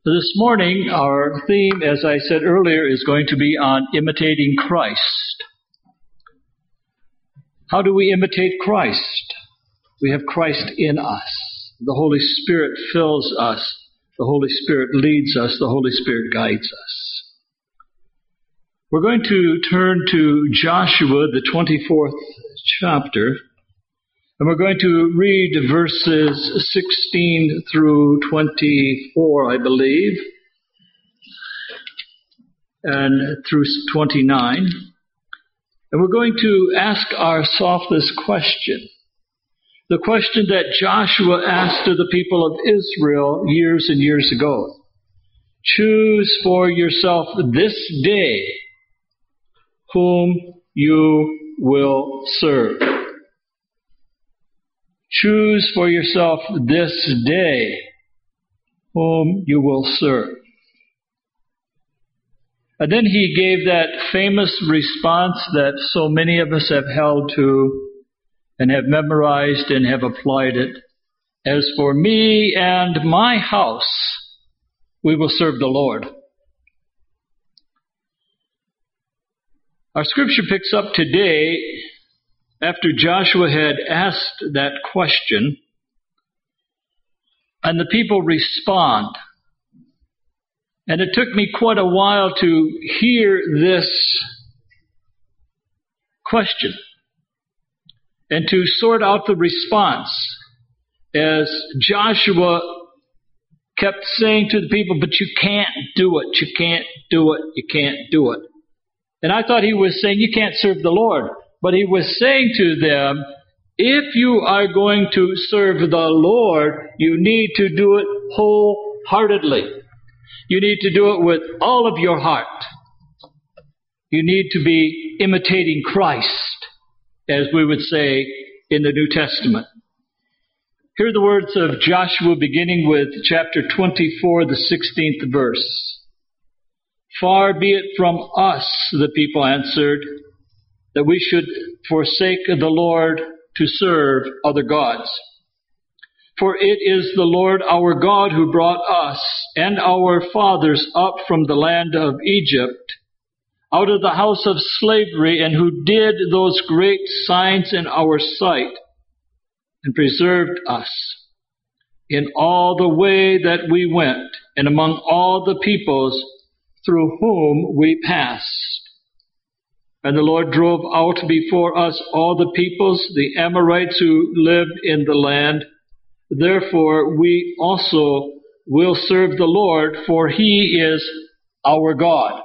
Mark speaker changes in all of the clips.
Speaker 1: This morning, our theme, as I said earlier, is going to be on imitating Christ. How do we imitate Christ? We have Christ in us. The Holy Spirit fills us. The Holy Spirit leads us. The Holy Spirit guides us. We're going to turn to Joshua, the 24th chapter, and we're going to read verses 16 through 24, I believe, and through 29. And we're going to ask ourselves this question. The question that Joshua asked to the people of Israel years and years ago. Choose for yourself this day whom you will serve. Choose for yourself this day whom you will serve. And then he gave that famous response that so many of us have held to and have memorized and have applied it. As for me and my house, we will serve the Lord. Our scripture picks up today after Joshua had asked that question, and the people respond. And it took me quite a while to hear this question and to sort out the response as Joshua kept saying to the people, but you can't do it, you can't do it, you can't do it. And I thought he was saying, you can't serve the Lord. But he was saying to them, if you are going to serve the Lord, you need to do it wholeheartedly. You need to do it with all of your heart. You need to be imitating Christ, as we would say in the New Testament. Here are the words of Joshua beginning with chapter 24, the 16th verse. Far be it from us, the people answered, that we should forsake the Lord to serve other gods. For it is the Lord our God who brought us and our fathers up from the land of Egypt, out of the house of slavery, and who did those great signs in our sight, and preserved us in all the way that we went, and among all the peoples through whom we passed. And the Lord drove out before us all the peoples, the Amorites who lived in the land. Therefore we also will serve the Lord, for he is our God.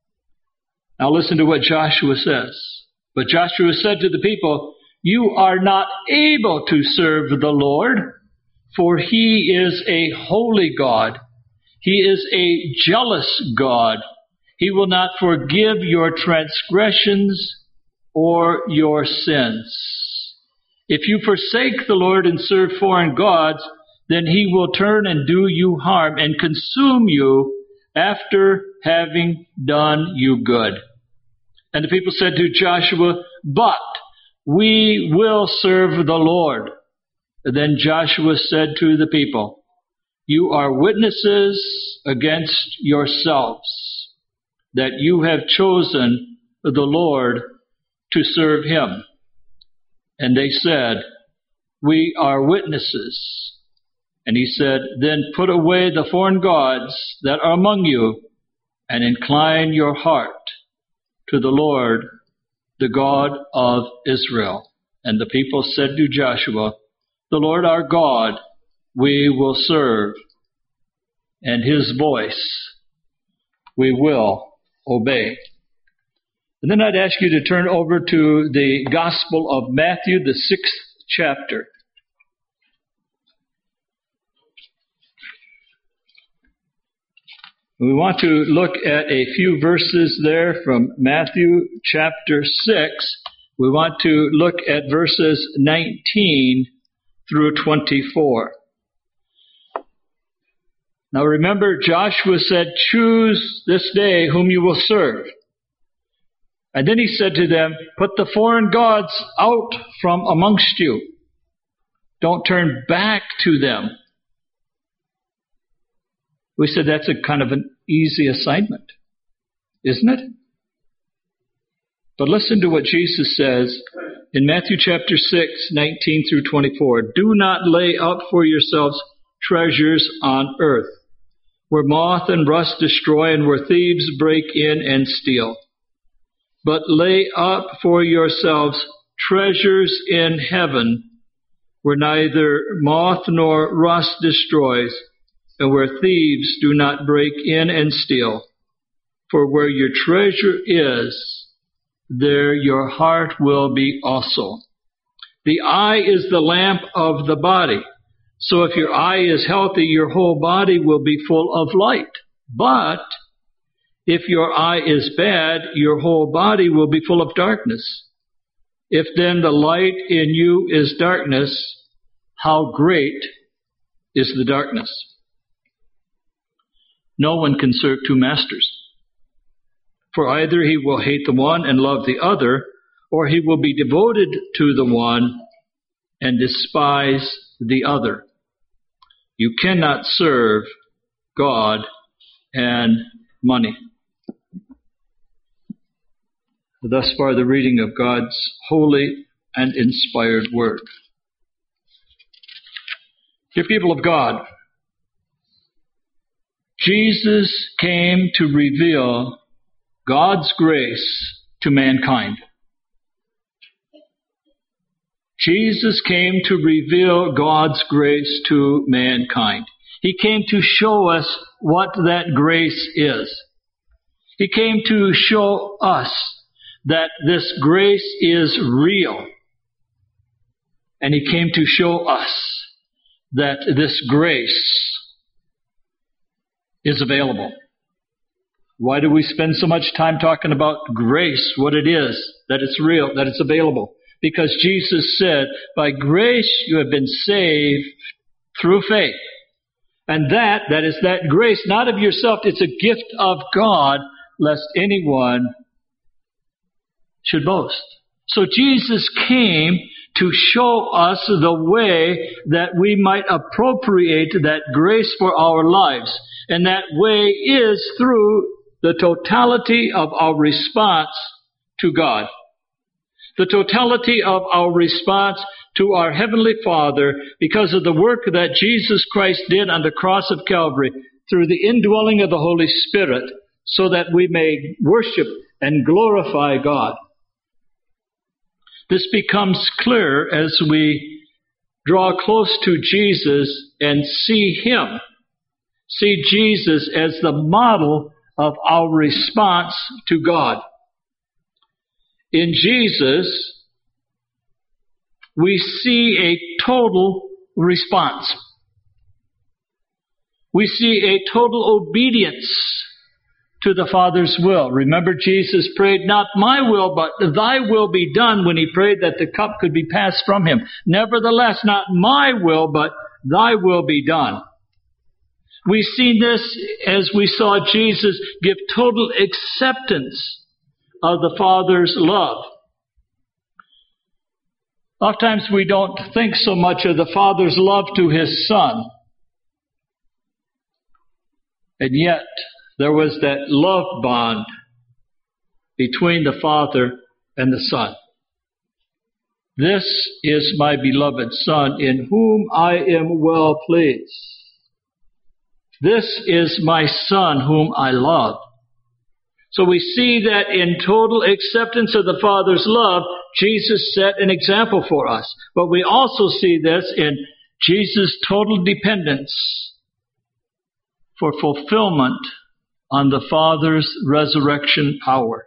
Speaker 1: Now listen to what Joshua says. But Joshua said to the people, you are not able to serve the Lord, for he is a holy God. He is a jealous God. He will not forgive your transgressions or your sins. If you forsake the Lord and serve foreign gods, then he will turn and do you harm and consume you after having done you good. And the people said to Joshua, but we will serve the Lord. And then Joshua said to the people, you are witnesses against yourselves that you have chosen the Lord to serve him. And they said, we are witnesses. And he said, then put away the foreign gods that are among you, and incline your heart to the Lord, the God of Israel. And the people said to Joshua, the Lord our God we will serve, and his voice we will obey. And then I'd ask you to turn over to the Gospel of Matthew, the 6th chapter. We want to look at a few verses there from Matthew chapter 6. We want to look at verses 19 through 24. Now remember, Joshua said, choose this day whom you will serve. And then he said to them, put the foreign gods out from amongst you. Don't turn back to them. We said that's a kind of an easy assignment, isn't it? But listen to what Jesus says in Matthew chapter 6, 19 through 24. Do not lay up for yourselves treasures on earth, where moth and rust destroy and where thieves break in and steal. But lay up for yourselves treasures in heaven, where neither moth nor rust destroys, and where thieves do not break in and steal. For where your treasure is, there your heart will be also. The eye is the lamp of the body. So if your eye is healthy, your whole body will be full of light. But if your eye is bad, your whole body will be full of darkness. If then the light in you is darkness, how great is the darkness? No one can serve two masters. For either he will hate the one and love the other, or he will be devoted to the one and despise the other. You cannot serve God and money. Thus far, the reading of God's holy and inspired word. Dear people of God, Jesus came to reveal God's grace to mankind. Jesus came to reveal God's grace to mankind. He came to show us what that grace is. He came to show us that this grace is real. And he came to show us that this grace is available. Why do we spend so much time talking about grace, what it is, that it's real, that it's available? Because Jesus said, by grace you have been saved through faith. And that is that grace, not of yourself, it's a gift of God, lest anyone should boast. So Jesus came to show us the way that we might appropriate that grace for our lives. And that way is through the totality of our response to God. The totality of our response to our Heavenly Father because of the work that Jesus Christ did on the cross of Calvary through the indwelling of the Holy Spirit so that we may worship and glorify God. This becomes clear as we draw close to Jesus and see Him. See Jesus as the model of our response to God. In Jesus, we see a total response. We see a total obedience to the Father's will. Remember, Jesus prayed, not my will, but thy will be done, when he prayed that the cup could be passed from him. Nevertheless, not my will, but thy will be done. We see this as we saw Jesus give total acceptance of the Father's love. Oftentimes we don't think so much of the Father's love to His Son. And yet, there was that love bond between the Father and the Son. This is my beloved Son, in whom I am well pleased. This is my Son, whom I love. So we see that in total acceptance of the Father's love, Jesus set an example for us. But we also see this in Jesus' total dependence for fulfillment on the Father's resurrection power.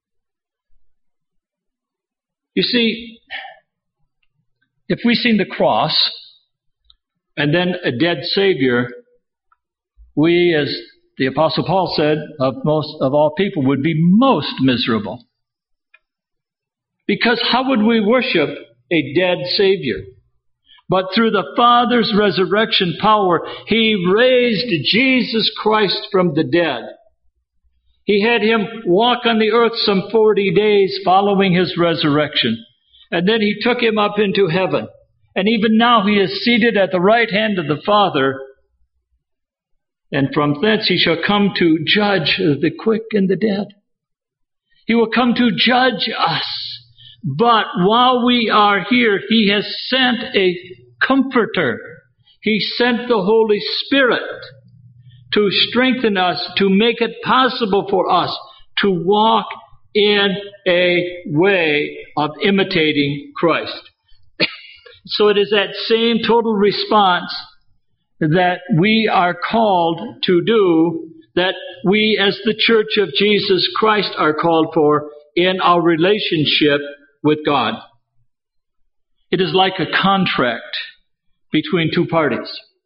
Speaker 1: You see, if we've seen the cross and then a dead Savior, we, as the Apostle Paul said, of all people, would be most miserable. Because how would we worship a dead Savior? But through the Father's resurrection power, He raised Jesus Christ from the dead. He had Him walk on the earth some 40 days following His resurrection. And then He took Him up into heaven. And even now He is seated at the right hand of the Father, and from thence he shall come to judge the quick and the dead. He will come to judge us. But while we are here, he has sent a comforter. He sent the Holy Spirit to strengthen us, to make it possible for us to walk in a way of imitating Christ. So it is that same total response that we are called to do, that we as the Church of Jesus Christ are called for in our relationship with God. It is like a contract between two parties.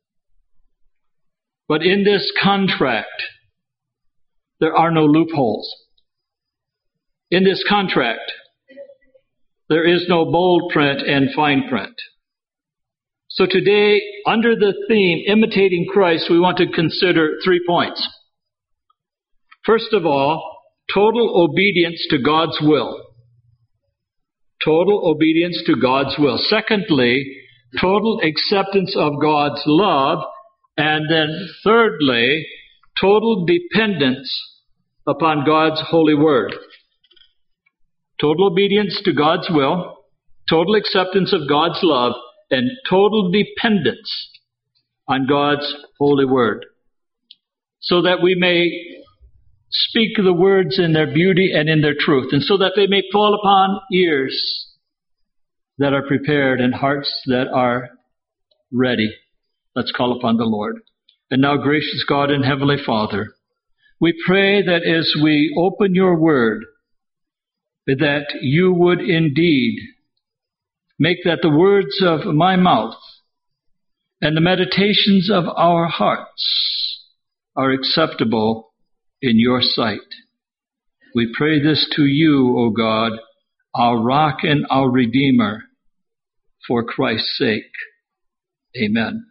Speaker 1: But in this contract, there are no loopholes. In this contract, there is no bold print and fine print. So today, under the theme, Imitating Christ, we want to consider 3 points. First of all, total obedience to God's will. Total obedience to God's will. Secondly, total acceptance of God's love. And then thirdly, total dependence upon God's holy word. Total obedience to God's will, total acceptance of God's love, and total dependence on God's holy word. So that we may speak the words in their beauty and in their truth, and so that they may fall upon ears that are prepared and hearts that are ready. Let's call upon the Lord. And now, gracious God and Heavenly Father, we pray that as we open your word, that you would indeed make that the words of my mouth and the meditations of our hearts are acceptable in your sight. We pray this to you, O God, our rock and our redeemer, for Christ's sake. Amen.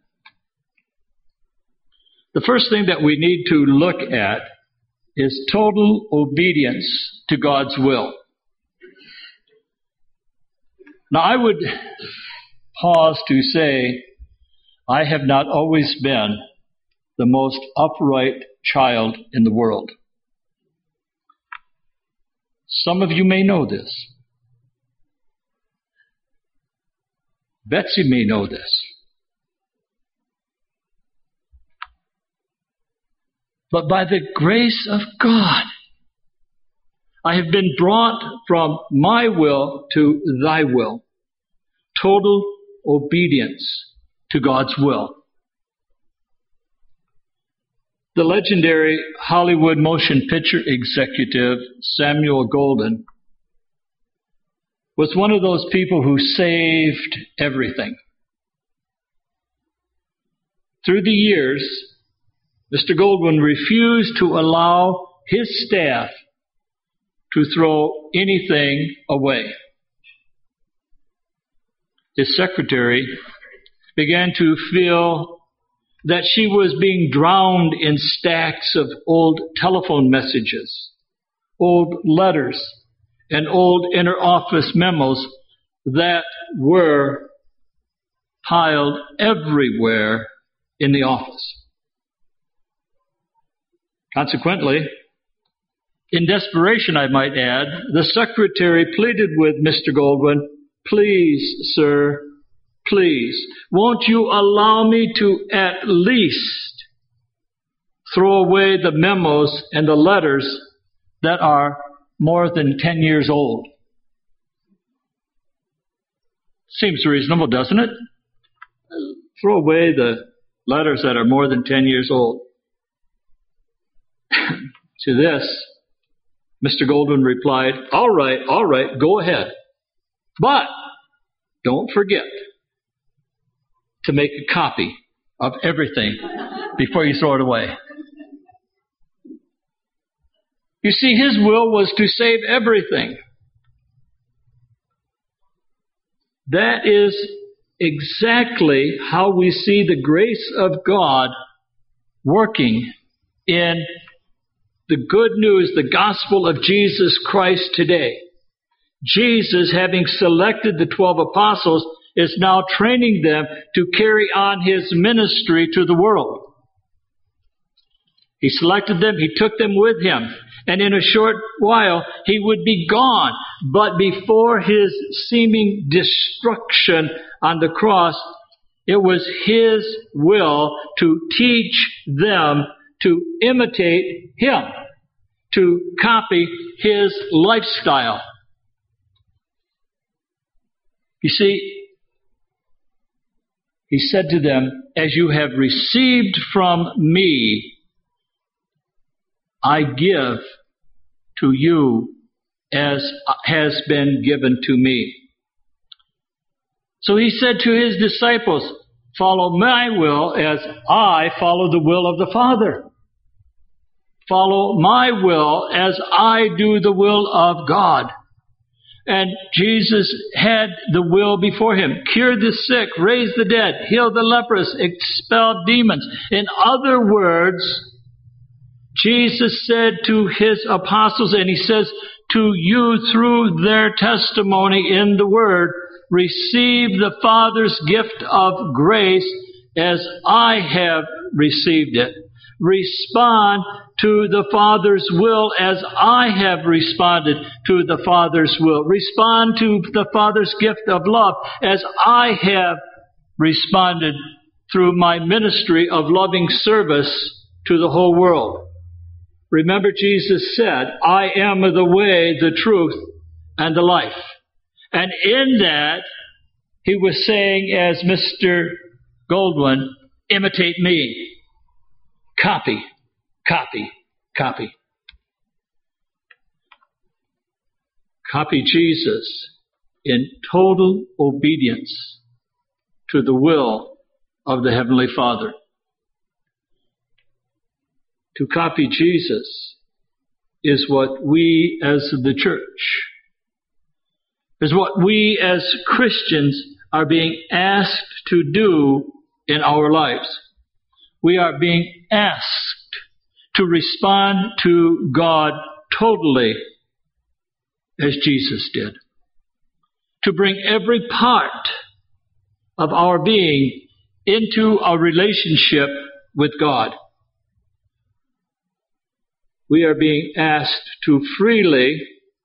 Speaker 1: The first thing that we need to look at is total obedience to God's will. Now, I would pause to say, I have not always been the most upright child in the world. Some of you may know this. Betsy may know this. But by the grace of God, I have been brought from my will to thy will. Total obedience to God's will. The legendary Hollywood motion picture executive Samuel Goldwyn was one of those people who saved everything. Through the years, Mr. Goldwyn refused to allow his staff to throw anything away. His secretary began to feel that she was being drowned in stacks of old telephone messages, old letters, and old inter-office memos that were piled everywhere in the office. Consequently, in desperation, I might add, the secretary pleaded with Mr. Goldwyn, "Please, sir, please, won't you allow me to at least throw away the memos and the letters that are more than 10 years old?" Seems reasonable, doesn't it? Throw away the letters that are more than 10 years old. To this, Mr. Goldwyn replied, all right, go ahead. But don't forget to make a copy of everything before you throw it away. You see, his will was to save everything. That is exactly how we see the grace of God working in the good news, the gospel of Jesus Christ today. Jesus, having selected the 12 apostles, is now training them to carry on his ministry to the world. He selected them. He took them with him. And in a short while, he would be gone. But before his seeming destruction on the cross, it was his will to teach them to imitate him, to copy his lifestyle. You see, he said to them, as you have received from me, I give to you as has been given to me. So he said to his disciples, follow my will as I follow the will of the Father. Follow my will as I do the will of God. And Jesus had the will before him. Cure the sick, raise the dead, heal the leprous, expel demons. In other words, Jesus said to his apostles, and he says to you through their testimony in the Word, receive the Father's gift of grace as I have received it. Respond to the Father's will as I have responded to the Father's will. Respond to the Father's gift of love as I have responded through my ministry of loving service to the whole world. Remember, Jesus said, I am the way, the truth, and the life. And in that, he was saying, as Mr. Goldwyn, imitate me. Copy, copy, copy. Copy Jesus in total obedience to the will of the Heavenly Father. To copy Jesus is what we as the church, is what we as Christians are being asked to do in our lives. We are being asked to respond to God totally as Jesus did. To bring every part of our being into a relationship with God. We are being asked to freely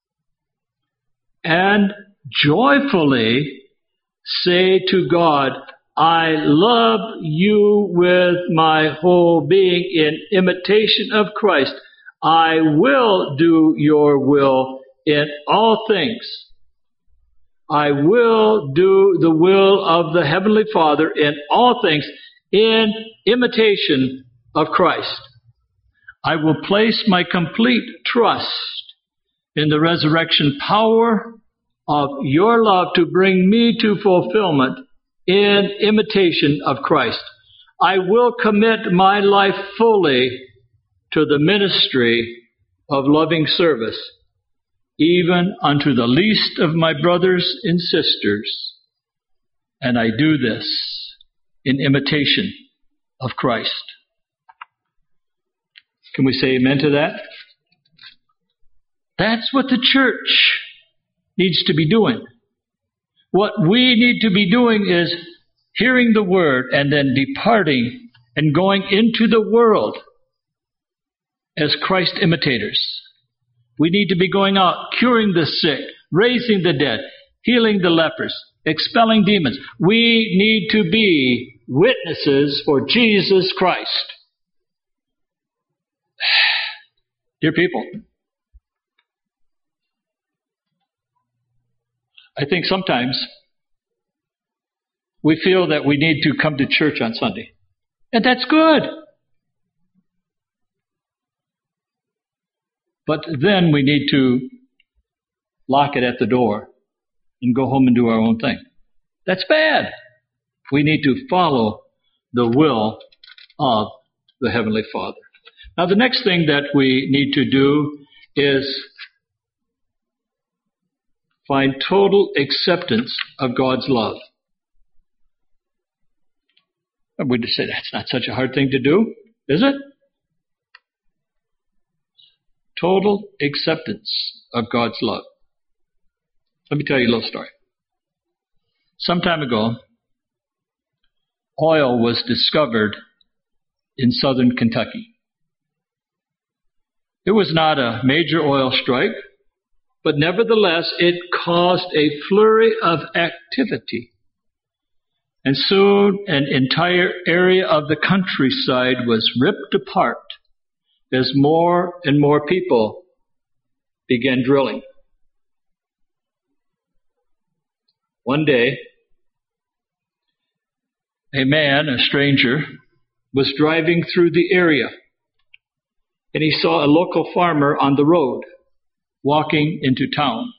Speaker 1: and joyfully say to God, I love you with my whole being in imitation of Christ. I will do your will in all things. I will do the will of the Heavenly Father in all things in imitation of Christ. I will place my complete trust in the resurrection power of your love to bring me to fulfillment in imitation of Christ. I will commit my life fully to the ministry of loving service, even unto the least of my brothers and sisters. And I do this in imitation of Christ. Can we say amen to that? That's what the church needs to be doing. What we need to be doing is hearing the word and then departing and going into the world as Christ imitators. We need to be going out, curing the sick, raising the dead, healing the lepers, expelling demons. We need to be witnesses for Jesus Christ. Dear people, I think sometimes we feel that we need to come to church on Sunday. And that's good. But then we need to lock it at the door and go home and do our own thing. That's bad. We need to follow the will of the Heavenly Father. Now, the next thing that we need to do is find total acceptance of God's love. I would say that's not such a hard thing to do, is it? Total acceptance of God's love. Let me tell you a little story. Some time ago, oil was discovered in southern Kentucky. It was not a major oil strike, but nevertheless it caused a flurry of activity. And soon an entire area of the countryside was ripped apart as more and more people began drilling. One day, a man, a stranger, was driving through the area, and he saw a local farmer on the road walking into town.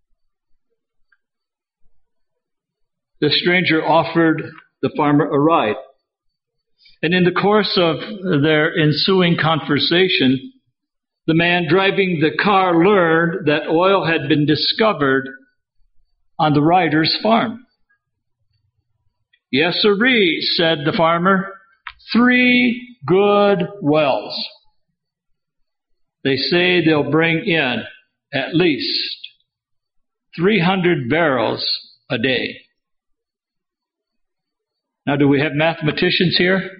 Speaker 1: The stranger offered the farmer a ride, and in the course of their ensuing conversation, the man driving the car learned that oil had been discovered on the rider's farm. "Yes, sirree," said the farmer, 3 good wells. They say they'll bring in at least 300 barrels a day. Now, do we have mathematicians here?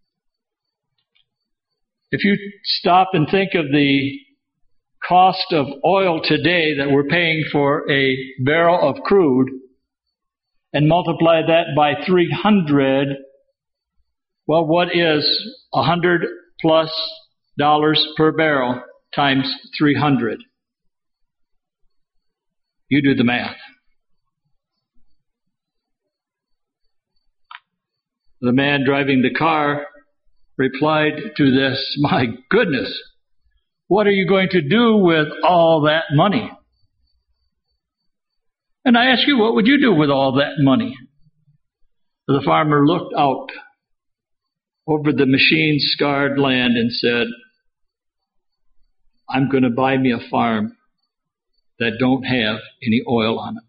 Speaker 1: If you stop and think of the cost of oil today that we're paying for a barrel of crude and multiply that by 300, well, what is $100+ per barrel times 300? You do the math. The man driving the car replied to this, "My goodness, what are you going to do with all that money?" And I ask you, what would you do with all that money? The farmer looked out over the machine-scarred land and said, "I'm going to buy me a farm that don't have any oil on it."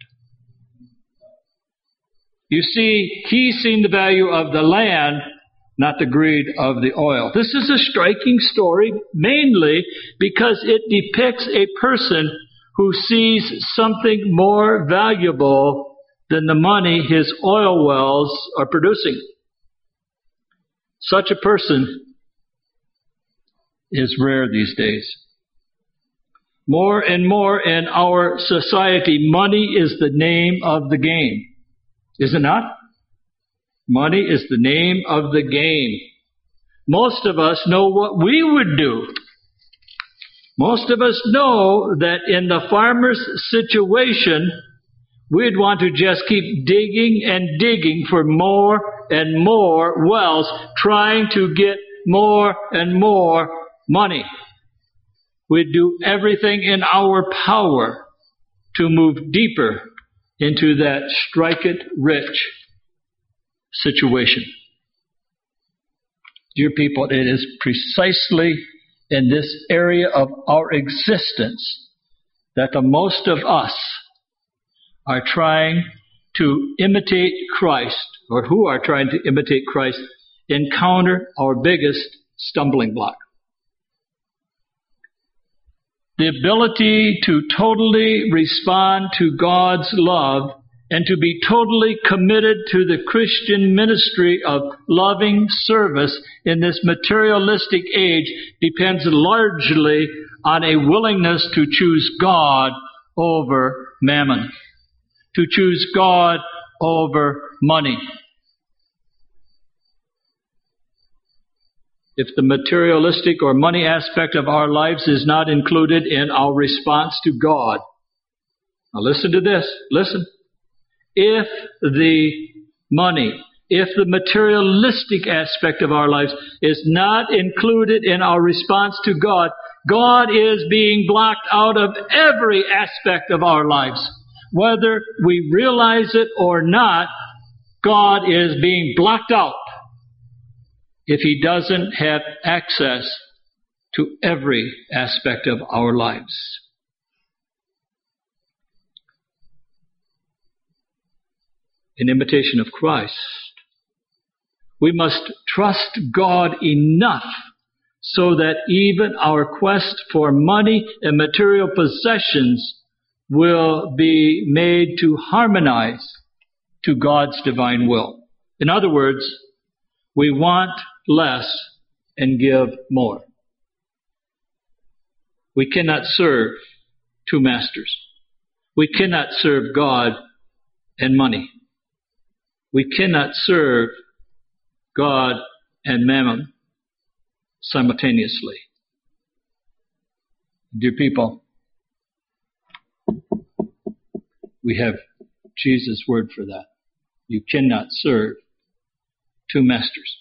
Speaker 1: You see, he's seen the value of the land, not the greed of the oil. This is a striking story, mainly because it depicts a person who sees something more valuable than the money his oil wells are producing. Such a person is rare these days. More and more in our society, money is the name of the game. Is it not? Money is the name of the game. Most of us know what we would do. Most of us know that in the farmer's situation, we'd want to just keep digging and digging for more and more wells, trying to get more and more money. We'd do everything in our power to move deeper into that strike-it-rich situation. Dear people, it is precisely in this area of our existence that the most of us are trying to imitate Christ, or who are trying to imitate Christ, encounter our biggest stumbling block. The ability to totally respond to God's love and to be totally committed to the Christian ministry of loving service in this materialistic age depends largely on a willingness to choose God over mammon, to choose God over money. If the materialistic or money aspect of our lives is not included in our response to God. Now listen to this. Listen. If the money, if the materialistic aspect of our lives is not included in our response to God, God is being blocked out of every aspect of our lives. Whether we realize it or not, God is being blocked out if He doesn't have access to every aspect of our lives. In imitation of Christ, we must trust God enough so that even our quest for money and material possessions will be made to harmonize to God's divine will. In other words, we want less and give more. We cannot serve two masters. We cannot serve God and money. We cannot serve God and mammon simultaneously. Dear people, we have Jesus' word for that. You cannot serve two masters.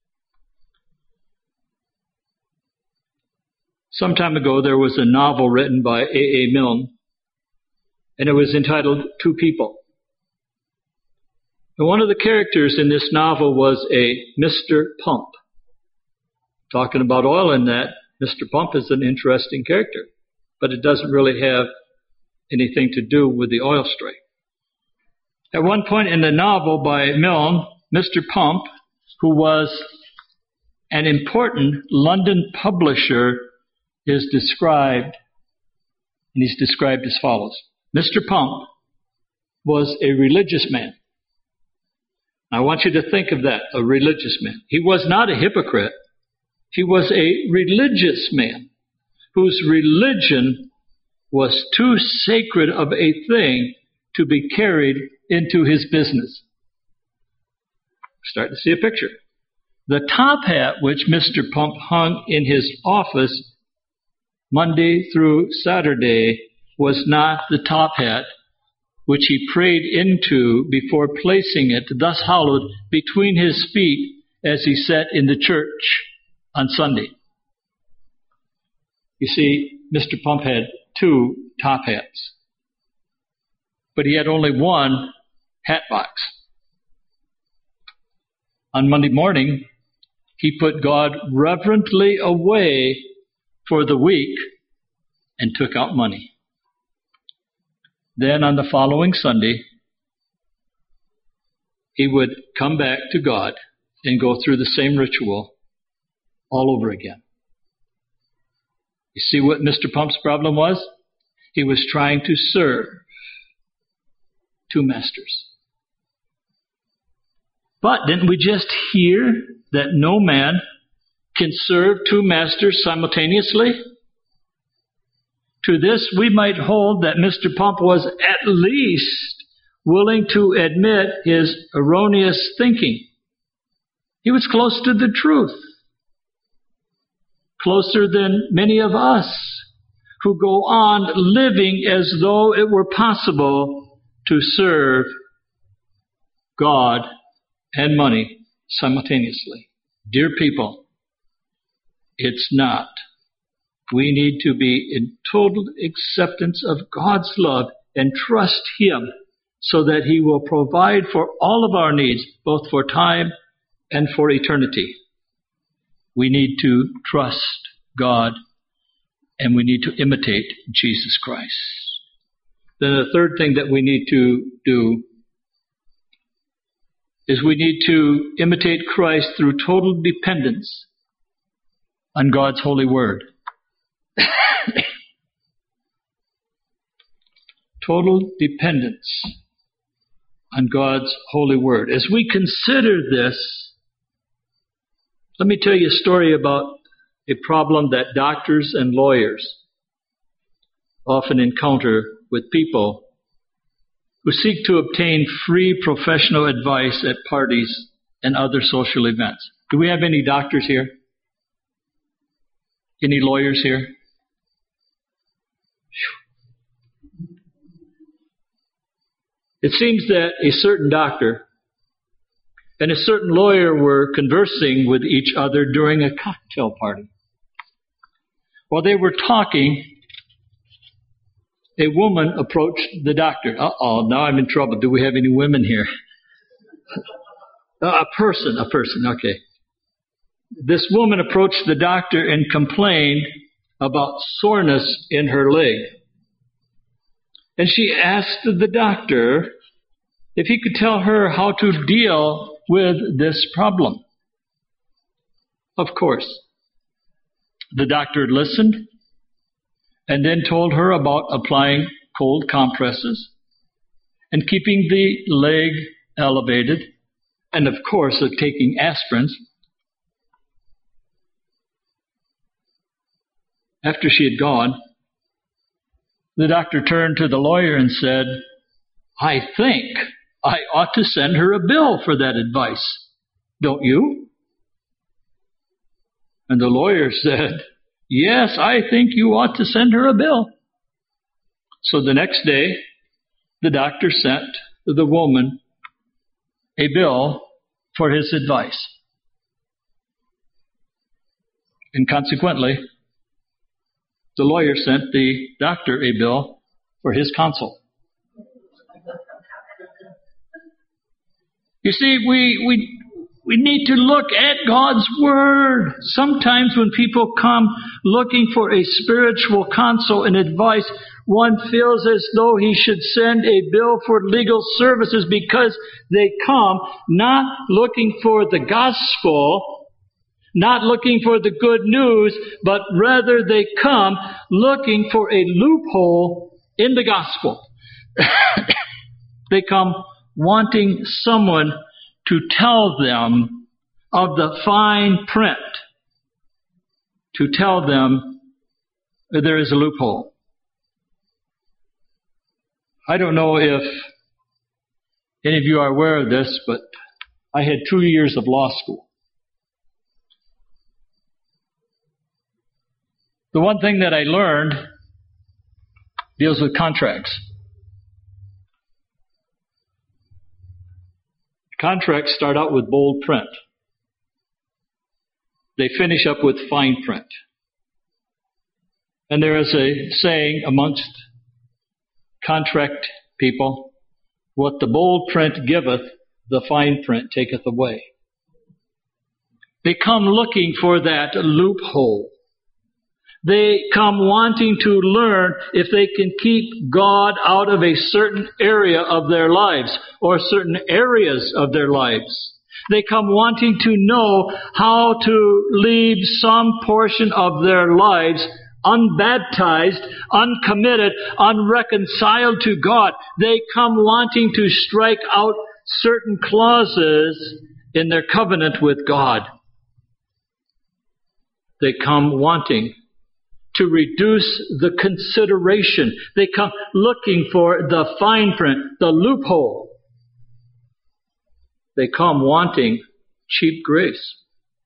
Speaker 1: Some time ago, there was a novel written by A.A. Milne, and it was entitled Two People. And one of the characters in this novel was a Mr. Pump. Talking about oil in that, Mr. Pump is an interesting character, but it doesn't really have anything to do with the oil strike. At one point in the novel by Milne, Mr. Pump, who was an important London publisher, is described, and he's described as follows. Mr. Pump was a religious man. I want you to think of that, a religious man. He was not a hypocrite. He was a religious man whose religion was too sacred of a thing to be carried into his business. Start to see a picture. The top hat which Mr. Pump hung in his office Monday through Saturday was not the top hat which he prayed into before placing it, thus hallowed, between his feet as he sat in the church on Sunday. You see, Mr. Pump had two top hats, but he had only one hat box. On Monday morning, he put God reverently away for the week and took out money. Then on the following Sunday, he would come back to God and go through the same ritual all over again. You see what Mr. Pump's problem was? He was trying to serve two masters. But didn't we just hear that no man can serve two masters simultaneously? To this, we might hold that Mr. Pump was at least willing to admit his erroneous thinking. He was close to the truth, closer than many of us who go on living as though it were possible to serve God and money simultaneously. Dear people, it's not. We need to be in total acceptance of God's love and trust Him so that He will provide for all of our needs, both for time and for eternity. We need to trust God and we need to imitate Jesus Christ. Then the third thing that we need to do is we need to imitate Christ through total dependence on God's holy word. Total dependence on God's holy word. As we consider this, let me tell you a story about a problem that doctors and lawyers often encounter with people who seek to obtain free professional advice at parties and other social events. Do we have any doctors here? Any lawyers here? It seems that a certain doctor and a certain lawyer were conversing with each other during a cocktail party. While they were talking, a woman approached the doctor. Uh-oh, now I'm in trouble. Do we have any women here? A person, okay. This woman approached the doctor and complained about soreness in her leg. And she asked the doctor if he could tell her how to deal with this problem. Of course. The doctor listened and then told her about applying cold compresses and keeping the leg elevated, and of course of taking aspirins. After she had gone, The doctor turned to the lawyer and said, I think I ought to send her a bill for that advice. Don't you? And the lawyer said, yes, I think you ought to send her a bill. So the next day, the doctor sent the woman a bill for his advice. And consequently, the lawyer sent the doctor a bill for his counsel. You see, we need to look at God's Word. Sometimes when people come looking for a spiritual counsel and advice, one feels as though he should send a bill for legal services because they come not looking for the gospel, not looking for the good news, but rather they come looking for a loophole in the gospel. They come wanting someone to tell them of the fine print, to tell them that there is a loophole. I don't know if any of you are aware of this, but I had 2 years of law school. The one thing that I learned deals with contracts. Contracts start out with bold print. They finish up with fine print. And there is a saying amongst contract people, what the bold print giveth, the fine print taketh away. They come looking for that loophole. They come wanting to learn if they can keep God out of a certain area of their lives or certain areas of their lives. They come wanting to know how to leave some portion of their lives unbaptized, uncommitted, unreconciled to God. They come wanting to strike out certain clauses in their covenant with God. They come wanting to reduce the consideration. They come looking for the fine print, the loophole. They come wanting cheap grace.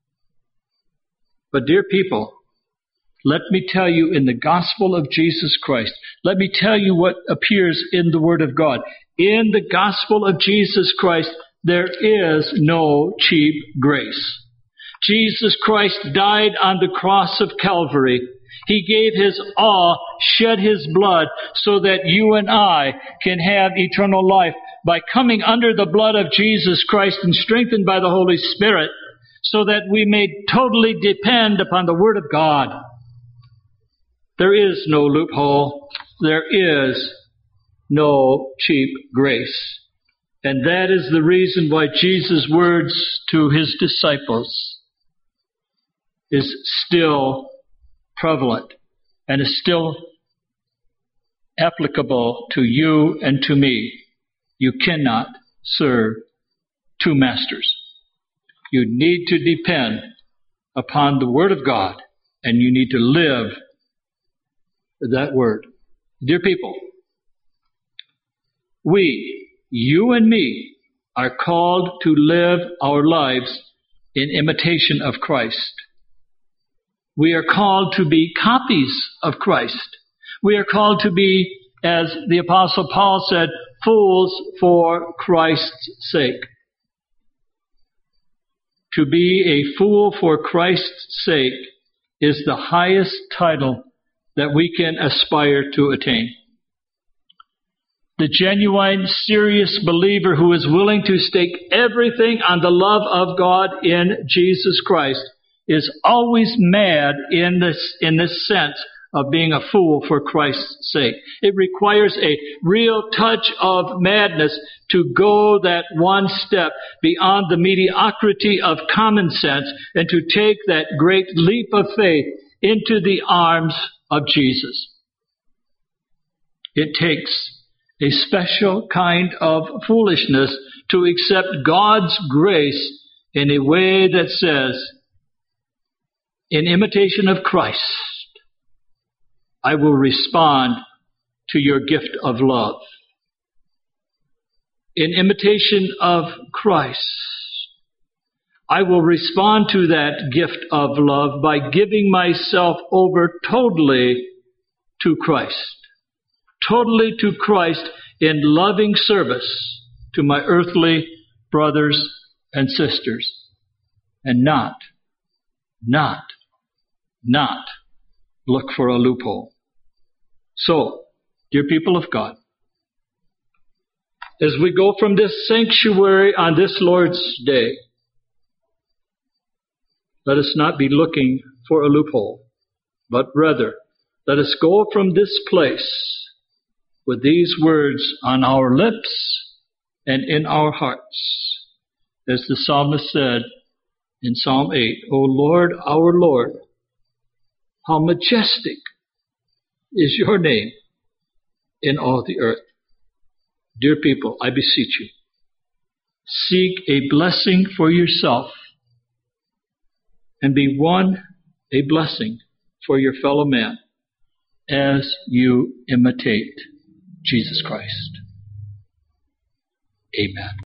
Speaker 1: But dear people, let me tell you in the gospel of Jesus Christ, let me tell you what appears in the Word of God. In the gospel of Jesus Christ, there is no cheap grace. Jesus Christ died on the cross of Calvary. He gave His all, shed His blood, so that you and I can have eternal life by coming under the blood of Jesus Christ and strengthened by the Holy Spirit, so that we may totally depend upon the Word of God. There is no loophole. There is no cheap grace. And that is the reason why Jesus' words to His disciples is still prevalent and is still applicable to you and to me. You cannot serve two masters. You need to depend upon the Word of God, and you need to live that Word. Dear people, we, you and me, are called to live our lives in imitation of Christ. We are called to be copies of Christ. We are called to be, as the Apostle Paul said, fools for Christ's sake. To be a fool for Christ's sake is the highest title that we can aspire to attain. The genuine, serious believer who is willing to stake everything on the love of God in Jesus Christ is always mad in this sense of being a fool for Christ's sake. It requires a real touch of madness to go that one step beyond the mediocrity of common sense and to take that great leap of faith into the arms of Jesus. It takes a special kind of foolishness to accept God's grace in a way that says, in imitation of Christ, I will respond to your gift of love. In imitation of Christ, I will respond to that gift of love by giving myself over totally to Christ. Totally to Christ in loving service to my earthly brothers and sisters. And not look for a loophole. So, dear people of God, as we go from this sanctuary on this Lord's Day, let us not be looking for a loophole, but rather let us go from this place with these words on our lips and in our hearts. As the psalmist said in Psalm 8, O Lord, our Lord, how majestic is your name in all the earth. Dear people, I beseech you, seek a blessing for yourself and be one a blessing for your fellow man as you imitate Jesus Christ. Amen.